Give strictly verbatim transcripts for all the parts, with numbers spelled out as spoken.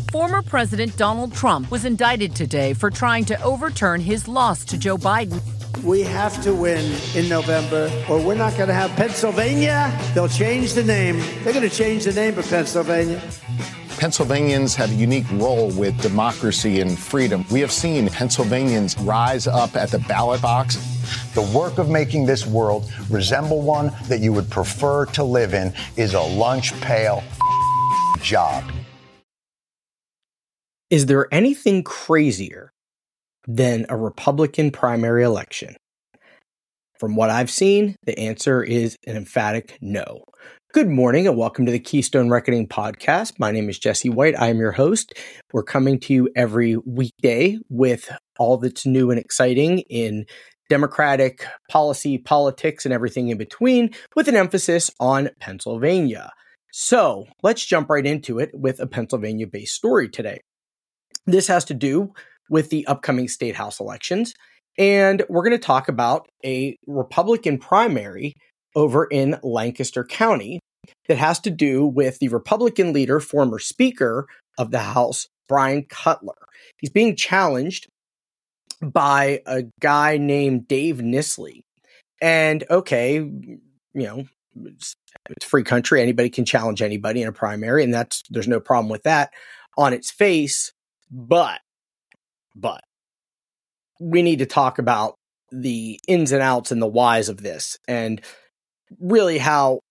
Former President Donald Trump was indicted today for trying to overturn his loss to Joe Biden. We have to win in November, or we're not going to have Pennsylvania. They'll change the name. They're going to change the name of Pennsylvania. Pennsylvanians have a unique role with democracy and freedom. We have seen Pennsylvanians rise up at the ballot box. The work of making this world resemble one that you would prefer to live in is a lunch pail job. Is there anything crazier than a Republican primary election? From what I've seen, the answer is an emphatic no. Good morning and welcome to the Keystone Reckoning podcast. My name is Jesse White. I am your host. We're coming to you every weekday with all that's new and exciting in Democratic policy, politics, and everything in between, with an emphasis on Pennsylvania. So let's jump right into it with a Pennsylvania-based story today. This has to do with the upcoming state house elections, and we're going to talk about a Republican primary over in Lancaster County that has to do with the Republican leader, former Speaker of the House, Brian Cutler. He's being challenged by a guy named Dave Nisley. And okay, you know, it's, it's a free country. Anybody can challenge anybody in a primary, and that's there's no problem with that on its face. But, but we need to talk about the ins and outs and the whys of this, and really how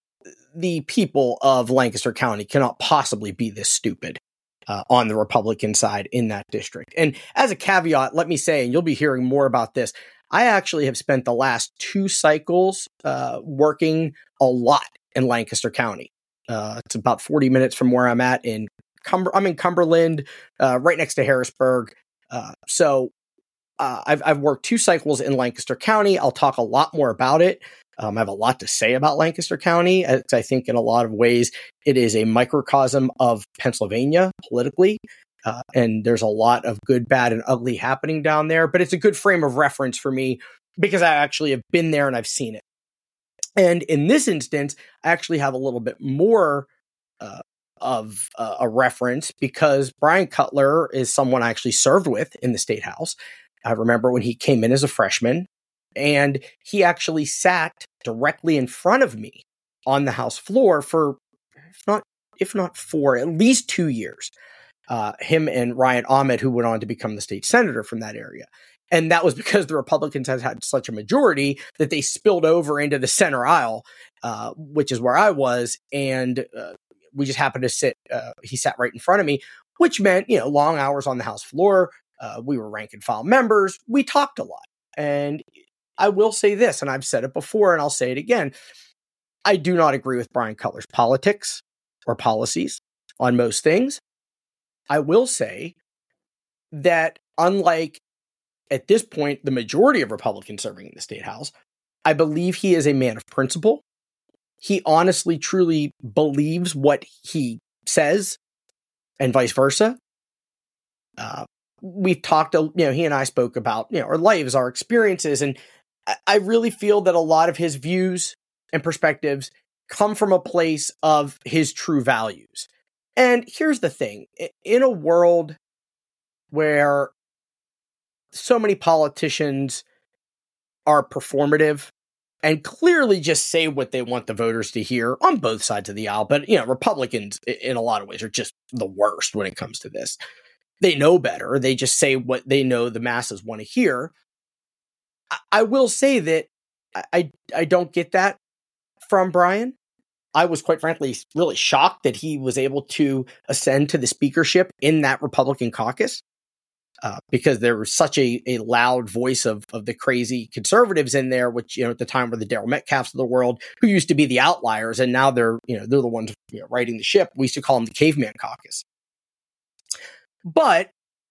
the people of Lancaster County cannot possibly be this stupid uh, on the Republican side in that district. And as a caveat, let me say, and you'll be hearing more about this, I actually have spent the last two cycles uh, working a lot in Lancaster County. Uh, it's about forty minutes from where I'm at in Cumber- I'm in Cumberland, uh, right next to Harrisburg. Uh, so uh, I've, I've worked two cycles in Lancaster County. I'll talk a lot more about it. Um, I have a lot to say about Lancaster County. As I think in a lot of ways, it is a microcosm of Pennsylvania politically. Uh, and there's a lot of good, bad, and ugly happening down there. But it's a good frame of reference for me because I actually have been there and I've seen it. And in this instance, I actually have a little bit more uh, of uh, a reference because Brian Cutler is someone I actually served with in the State House. I remember when he came in as a freshman, and he actually sat directly in front of me on the House floor for, if not, if not for at least two years. Uh, him and Ryan Ahmed, who went on to become the state senator from that area. And that was because the Republicans had had such a majority that they spilled over into the center aisle, uh, which is where I was. And uh, we just happened to sit, uh, he sat right in front of me, which meant, you know, long hours on the House floor. Uh, we were rank and file members. We talked a lot. And I will say this, and I've said it before, and I'll say it again. I do not agree with Brian Cutler's politics or policies on most things. I will say that unlike, at this point, the majority of Republicans serving in the State House, I believe he is a man of principle. He honestly, truly believes what he says and vice versa. Uh, we've talked, you know, he and I spoke about, you know, our lives, our experiences, and I really feel that a lot of his views and perspectives come from a place of his true values. And here's the thing, in a world where so many politicians are performative and clearly just say what they want the voters to hear on both sides of the aisle, but, you know, Republicans in a lot of ways are just the worst when it comes to this. They know better. They just say what they know the masses want to hear. I, I will say that I, I don't get that from Brian. I was, quite frankly, really shocked that he was able to ascend to the speakership in that Republican caucus uh, because there was such a, a loud voice of, of the crazy conservatives in there, which, you know, at the time were the Daryl Metcalfs of the world, who used to be the outliers. And now they're, you know, they're the ones, you know, riding the ship. We used to call them the caveman caucus. But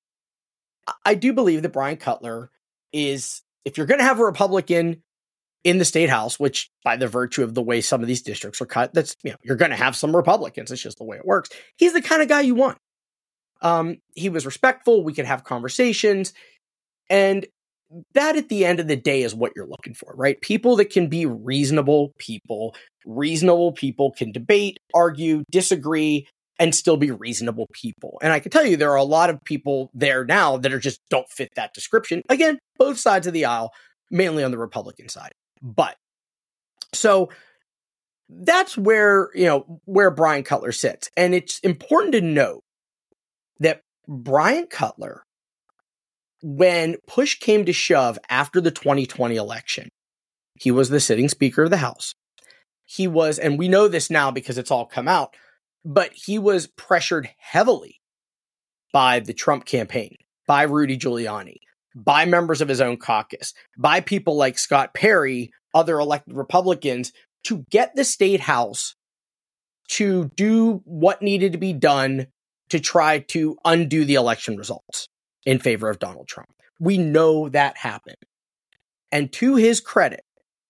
I do believe that Brian Cutler is, if you're going to have a Republican in the State House, which by the virtue of the way some of these districts are cut, that's, you know, you're going to have some Republicans. It's just the way it works. He's the kind of guy you want. Um, he was respectful. We could have conversations. And that at the end of the day is what you're looking for, right? People that can be reasonable people. Reasonable people can debate, argue, disagree, and still be reasonable people. And I can tell you there are a lot of people there now that are just don't fit that description. Again, both sides of the aisle, mainly on the Republican side. But so that's where, you know, where Brian Cutler sits. And it's important to note that Brian Cutler, when push came to shove after the twenty twenty election, he was the sitting Speaker of the House. He was, and we know this now because it's all come out, but he was pressured heavily by the Trump campaign, by Rudy Giuliani, by members of his own caucus, by people like Scott Perry, other elected Republicans, to get the state house to do what needed to be done to try to undo the election results in favor of Donald Trump. We know that happened. And to his credit,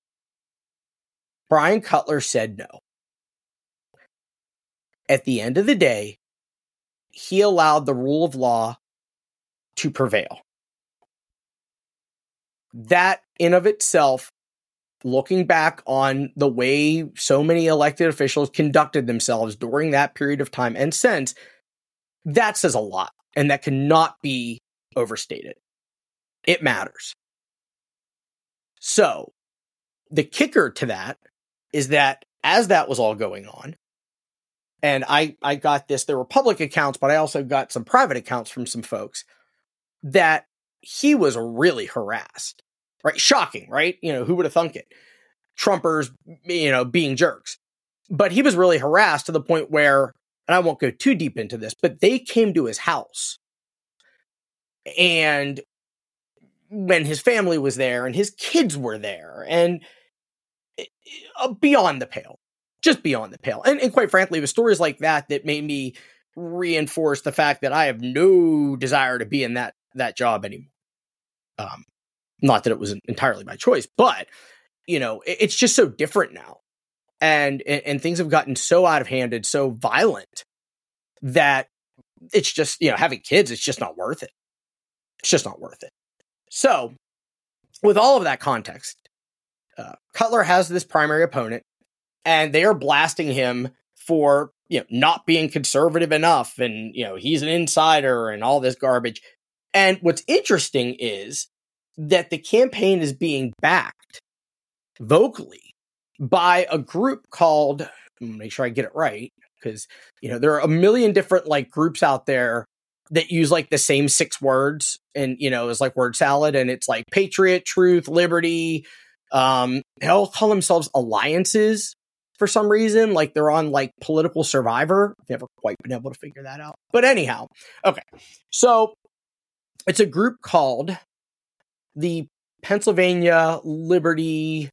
Brian Cutler said no. At the end of the day, he allowed the rule of law to prevail. That in of itself, looking back on the way so many elected officials conducted themselves during that period of time and since, that says a lot, and that cannot be overstated. It matters. So, the kicker to that is that as that was all going on, and I, I got this, there were public accounts, but I also got some private accounts from some folks, that he was really harassed, right? Shocking, right? You know, who would have thunk it? Trumpers, you know, being jerks. But he was really harassed to the point where, and I won't go too deep into this, but they came to his house. And when his family was there and his kids were there, and uh, beyond the pale, just beyond the pale. And, and quite frankly, it was stories like that that made me reinforce the fact that I have no desire to be in that, that job anymore. Um, not that it was entirely my choice, but, you know, it, it's just so different now. And, and, and things have gotten so out of hand and so violent that it's just, you know, having kids, it's just not worth it. It's just not worth it. So, with all of that context, uh, Cutler has this primary opponent, and they are blasting him for, you know, not being conservative enough, and, you know, he's an insider and all this garbage. And what's interesting is that the campaign is being backed vocally by a group called, I'm gonna make sure I get it right, because, you know, there are a million different like groups out there that use like the same six words, and, you know, it's like word salad, and it's like patriot, truth, liberty. Um, they all call themselves alliances for some reason. Like they're on like Political Survivor. I've never quite been able to figure that out. But anyhow, okay. So it's a group called the Pennsylvania Liberty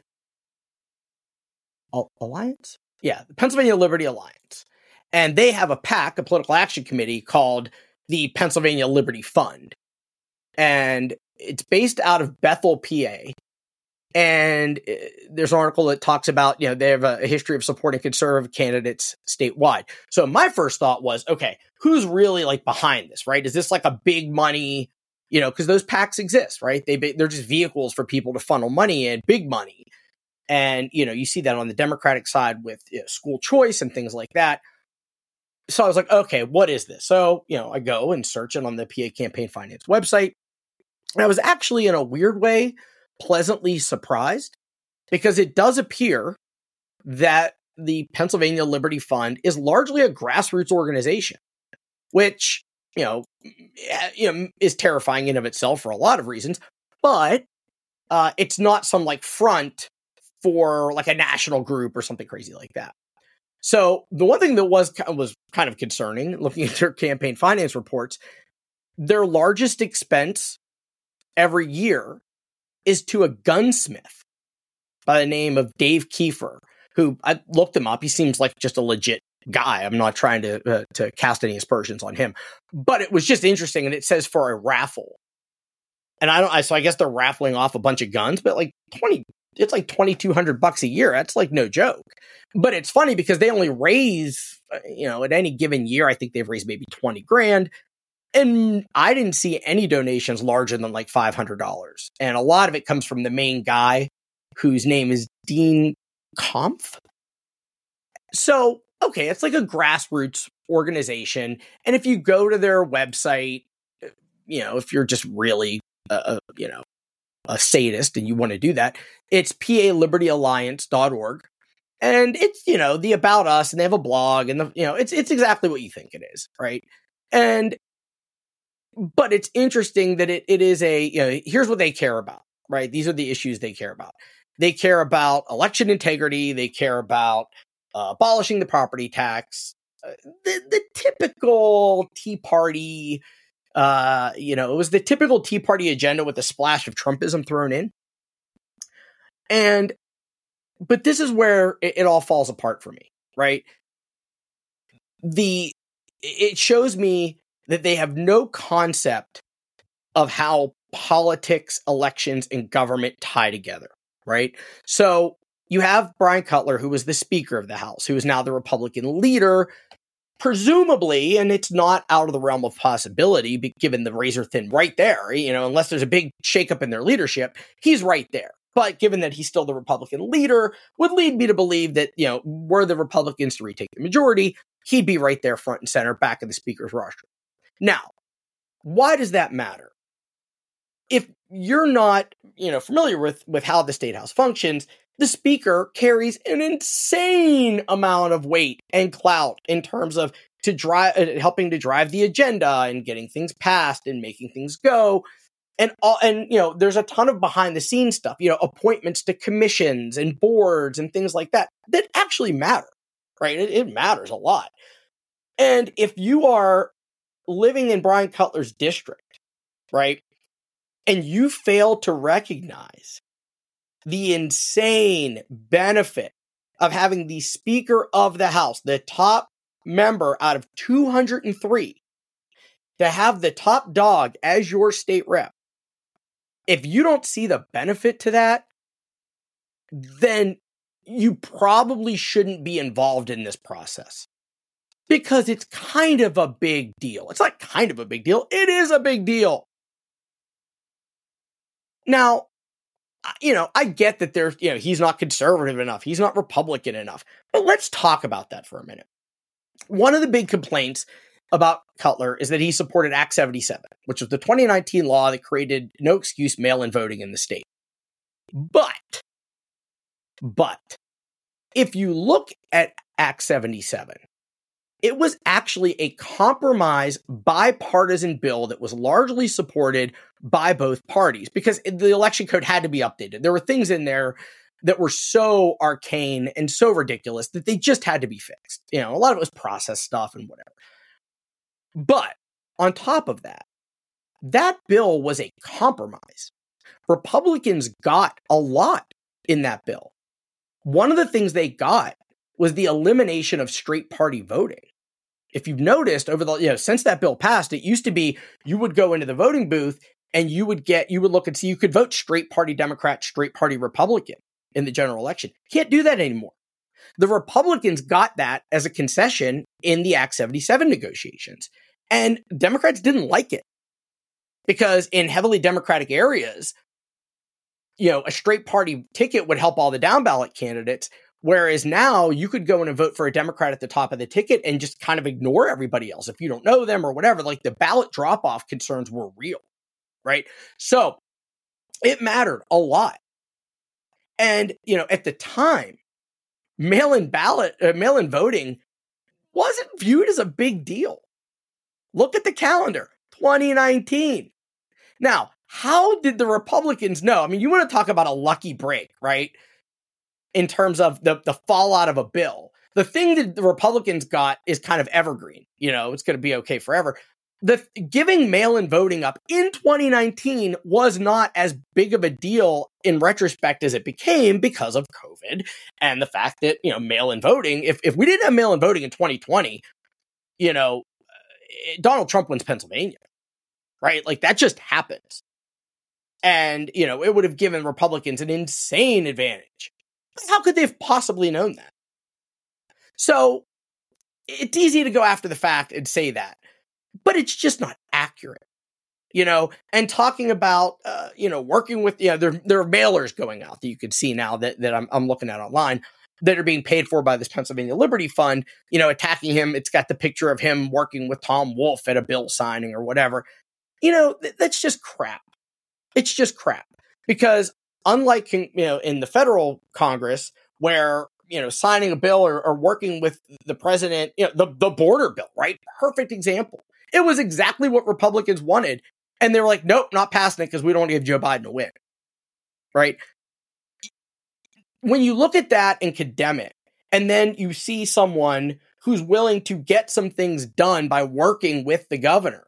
Alliance? Yeah, the Pennsylvania Liberty Alliance. And they have a PAC, a political action committee called the Pennsylvania Liberty Fund. And it's based out of Bethel, P A. And there's an article that talks about, you know, they have a history of supporting conservative candidates statewide. So my first thought was, okay, who's really like behind this, right? Is this like a big money, you know, because those PACs exist, right? They, they're just vehicles for people to funnel money in, big money. And, you know, you see that on the Democratic side with, you know, school choice and things like that. So I was like, okay, what is this? So, you know, I go and search it on the P A Campaign Finance website. And I was actually, in a weird way, pleasantly surprised, because it does appear that the Pennsylvania Liberty Fund is largely a grassroots organization, which, you know, you know is terrifying in of itself for a lot of reasons, but uh, it's not some like front for like a national group or something crazy like that. So the one thing that was was kind of concerning, looking at their campaign finance reports, their largest expense every year is to a gunsmith by the name of Dave Kiefer, who I looked him up. He seems like just a legit guy. I'm not trying to uh, to cast any aspersions on him, but it was just interesting. And it says for a raffle, and I don't. I, so I guess they're raffling off a bunch of guns, but like twenty, it's like twenty-two hundred bucks a year. That's like no joke. But it's funny because they only raise, you know, at any given year, I think they've raised maybe twenty grand. And I didn't see any donations larger than like five hundred dollars. And a lot of it comes from the main guy, whose name is Dean Kampf. So, okay, it's like a grassroots organization. And if you go to their website, you know, if you're just really, uh, you know, a sadist and you want to do that, it's p a liberty alliance dot org. And it's, you know, the About Us, and they have a blog, and the, you know, it's, it's exactly what you think it is. Right. And, but it's interesting that it, it is a, you know, here's what they care about, right? These are the issues they care about. They care about election integrity. They care about uh, abolishing the property tax, uh, the, the typical Tea Party, uh, you know, it was the typical Tea Party agenda with a splash of Trumpism thrown in. And, but this is where it, it all falls apart for me, right? The, it shows me that they have no concept of how politics, elections, and government tie together, right? So you have Brian Cutler, who was the Speaker of the House, who is now the Republican leader, presumably, and it's not out of the realm of possibility, given the razor thin right there, you know, unless there's a big shakeup in their leadership, he's right there. But given that he's still the Republican leader, would lead me to believe that, you know, were the Republicans to retake the majority, he'd be right there front and center back in the Speaker's rostrum. Now, why does that matter? If you're not, you know, familiar with, with how the State House functions, the Speaker carries an insane amount of weight and clout in terms of to drive, uh, helping to drive the agenda and getting things passed and making things go. And all, and you know, there's a ton of behind the scenes stuff, you know, appointments to commissions and boards and things like that that actually matter, right? It, it matters a lot. And if you are living in Brian Cutler's district, right, and you fail to recognize the insane benefit of having the Speaker of the House, the top member out of two hundred three, to have the top dog as your state rep, if you don't see the benefit to that, then you probably shouldn't be involved in this process. Because it's kind of a big deal. It's not kind of a big deal. It is a big deal. Now, you know, I get that there's, you know, he's not conservative enough. He's not Republican enough. But let's talk about that for a minute. One of the big complaints about Cutler is that he supported Act seventy-seven, which was the twenty nineteen law that created no excuse mail-in voting in the state. But, but, if you look at Act seventy-seven, it was actually a compromise bipartisan bill that was largely supported by both parties because the election code had to be updated. There were things in there that were so arcane and so ridiculous that they just had to be fixed. You know, a lot of it was process stuff and whatever. But on top of that, that bill was a compromise. Republicans got a lot in that bill. One of the things they got was the elimination of straight party voting. If you've noticed over the, you know, since that bill passed, it used to be you would go into the voting booth and you would get, you would look and see, you could vote straight party Democrat, straight party Republican in the general election. Can't do that anymore. The Republicans got that as a concession in the Act seventy-seven negotiations. And Democrats didn't like it because in heavily Democratic areas, you know, a straight party ticket would help all the down ballot candidates. Whereas now you could go in and vote for a Democrat at the top of the ticket and just kind of ignore everybody else if you don't know them or whatever. Like the ballot drop-off concerns were real, right? So it mattered a lot. And, you know, at the time, mail-in ballot, uh, mail-in voting wasn't viewed as a big deal. Look at the calendar, twenty nineteen. Now, how did the Republicans know? I mean, you want to talk about a lucky break, right? In terms of the, the fallout of a bill. The thing that the Republicans got is kind of evergreen. You know, it's going to be okay forever. The giving mail-in voting up in twenty nineteen was not as big of a deal in retrospect as it became because of COVID and the fact that, you know, mail-in voting, if, if we didn't have mail-in voting in twenty twenty, you know, Donald Trump wins Pennsylvania, right? Like that just happens. And, you know, it would have given Republicans an insane advantage. How could they have possibly known that? So it's easy to go after the fact and say that, but it's just not accurate, you know, and talking about, uh, you know, working with, you know, there, there are mailers going out that you could see now that, that I'm, I'm looking at online. that are being paid for by this Pennsylvania Liberty Fund, you know, attacking him. It's got the picture of him working with Tom Wolfe at a bill signing or whatever. You know, th- that's just crap. It's just crap. Because unlike, you know, in the federal Congress, where, you know, signing a bill or, or working with the president, you know, the, the border bill, right? Perfect example. It was exactly what Republicans wanted. And they were like, nope, not passing it because we don't want to give Joe Biden a win. Right? When you look at that and condemn it, and then you see someone who's willing to get some things done by working with the governor,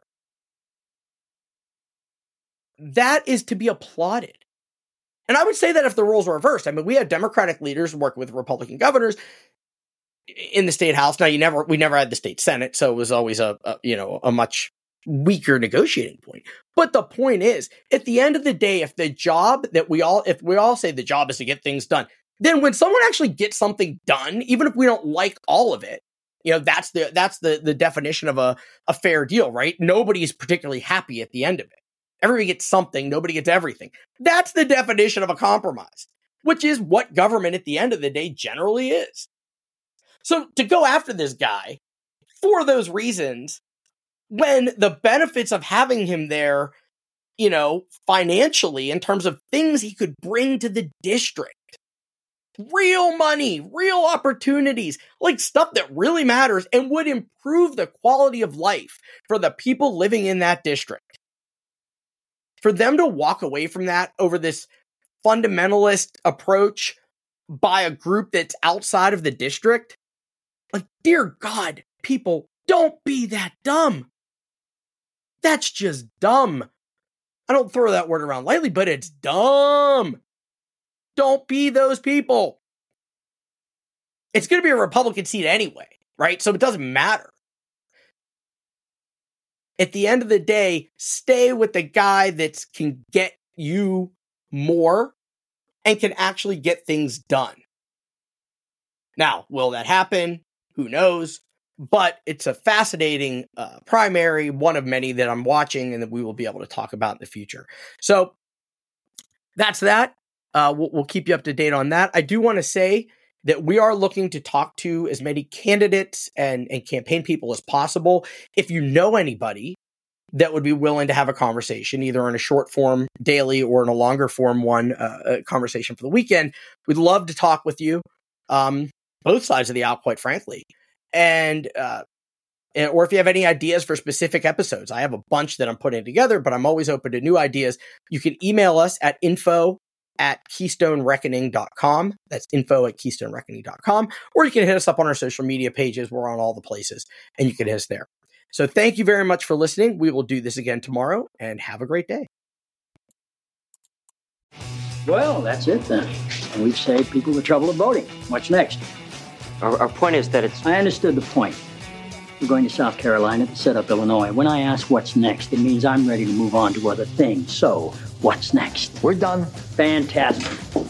that is to be applauded. And I would say that if the roles were reversed, I mean, we had Democratic leaders working with Republican governors in the state house. Now, you never, we never had the state Senate, so it was always a, a you know, a much weaker negotiating point. But the point is, at the end of the day, if the job that we all, if we all say the job is to get things done, then when someone actually gets something done, even if we don't like all of it, you know, that's the, that's the, the definition of a, a fair deal, right? Nobody's particularly happy at the end of it. Everybody gets something, nobody gets everything. That's the definition of a compromise, which is what government at the end of the day generally is. So to go after this guy for those reasons, when the benefits of having him there, you know, financially, in terms of things he could bring to the district, real money, real opportunities, like stuff that really matters and would improve the quality of life for the people living in that district. For them to walk away from that over this fundamentalist approach by a group that's outside of the district, like, dear God, people, don't be that dumb. That's just dumb. I don't throw that word around lightly, but it's dumb. Don't be those people. It's going to be a Republican seat anyway, right? So it doesn't matter. At the end of the day, stay with the guy that can get you more and can actually get things done. Now, will that happen? Who knows? But it's a fascinating uh, primary, one of many that I'm watching and that we will be able to talk about in the future. So that's that. Uh, we'll, we'll keep you up to date on that. I do want to say that we are looking to talk to as many candidates and, and campaign people as possible. If you know anybody that would be willing to have a conversation, either in a short form daily or in a longer form one, uh, a conversation for the weekend, we'd love to talk with you. Um, both sides of the aisle, quite frankly. And, uh, or if you have any ideas for specific episodes, I have a bunch that I'm putting together, but I'm always open to new ideas. You can email us at info at keystone reckoning dot com. That's info at keystone reckoning dot com. Or you can hit us up on our social media pages. We're on all the places and you can hit us there. So thank you very much for listening. We will do this again tomorrow and have a great day. Well, that's it then. And we've saved people the trouble of voting. What's next? Our, our point is that it's... I understood the point. We're going to South Carolina to set up Illinois. When I ask what's next, it means I'm ready to move on to other things. So, what's next? We're done. Fantastic.